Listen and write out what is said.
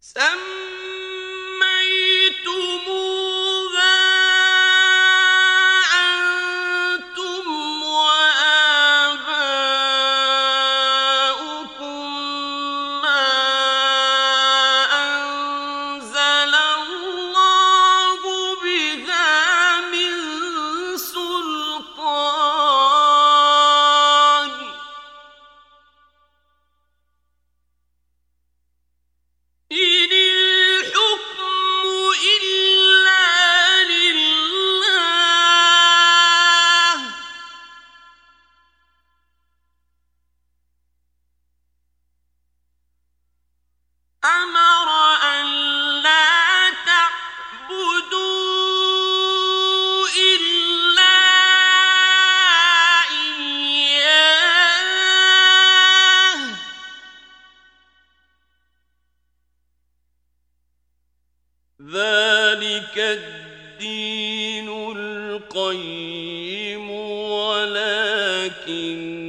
سميتموها أنتم وآباؤكم ما أنزل الله بها من سلطان إن الحكم إلا لله أمر أن لا تعبدوا إلا إياه ذلك الدين القيم ولكن